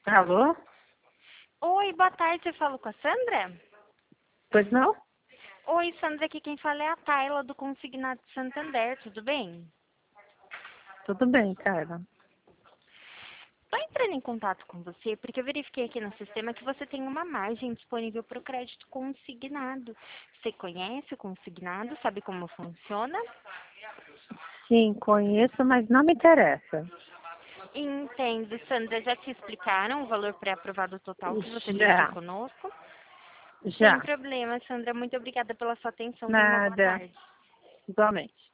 Alô? Oi, boa tarde, eu falo com a Sandra? Pois não? Oi, Sandra, aqui quem fala é a Tayla do Consignado Santander, tudo bem? Tudo bem, cara. Estou entrando em contato com você porque eu verifiquei aqui no sistema que você tem uma margem disponível para o crédito consignado. Você conhece o consignado? Sabe como funciona? Sim, conheço, mas não me interessa. Entendo, Sandra, já te explicaram o valor pré-aprovado total que você teria Já, conosco? Sem já. problema, Sandra, muito obrigada pela sua atenção, tenha uma boa Nada. tarde. Igualmente.